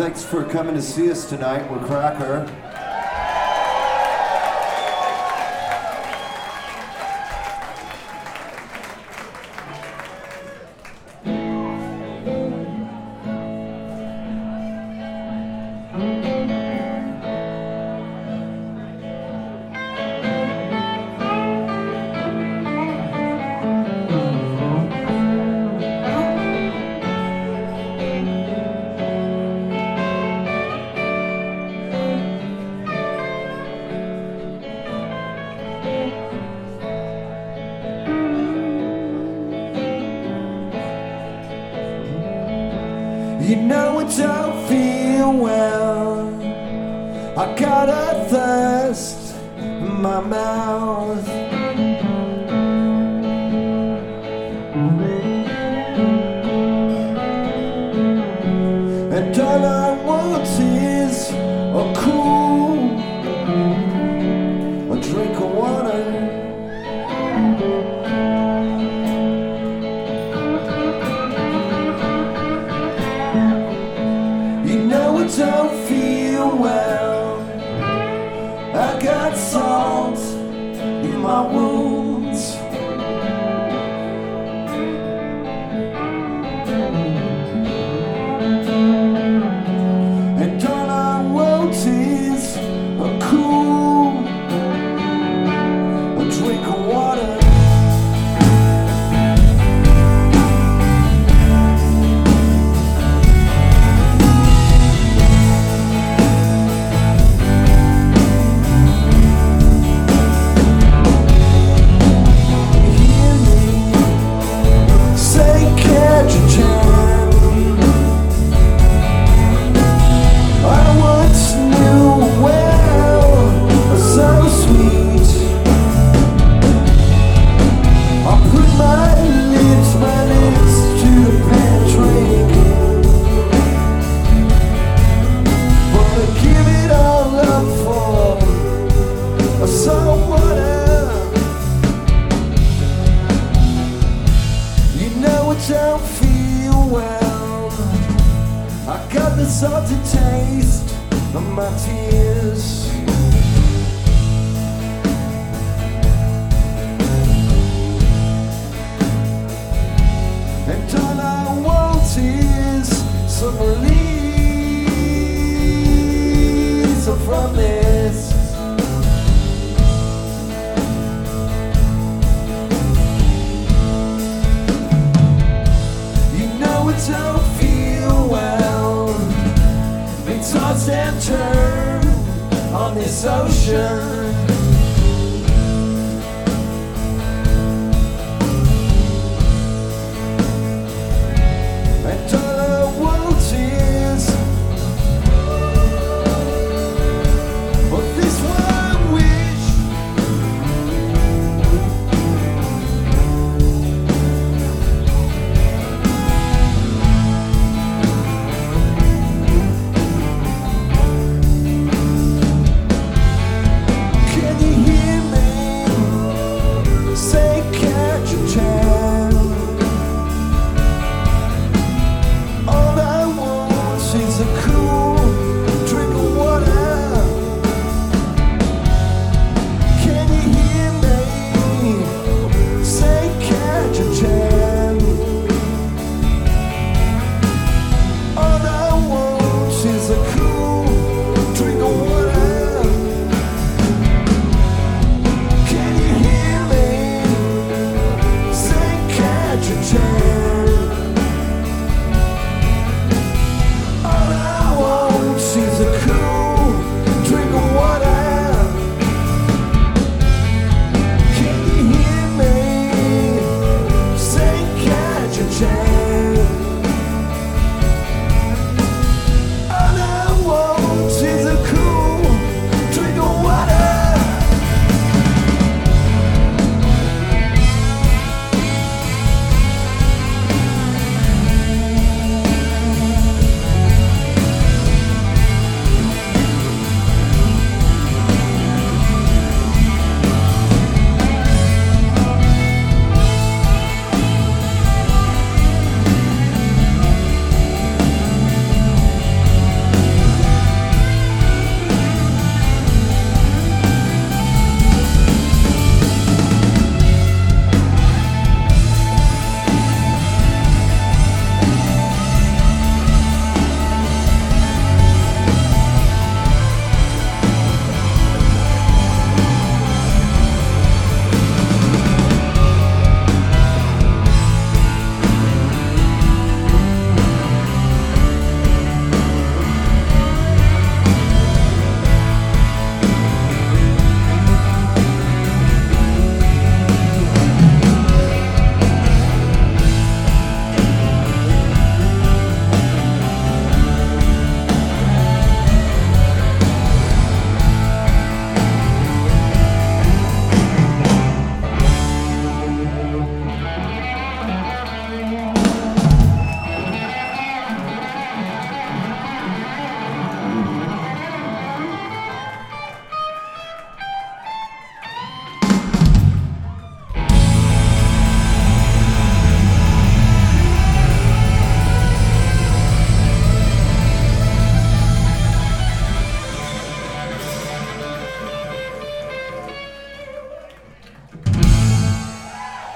Thanks for coming to see us tonight. We're Cracker. You know I don't feel well. I got a thirst in my mouth. And all I want is a cool, a drink of water. Don't feel well. I got salt in my wounds. And all I want is a cool, a drink of water. Don't feel well. I got the salty taste of my tears. And all I want is some release from this. Don't feel well. Been tossed and turned on this ocean.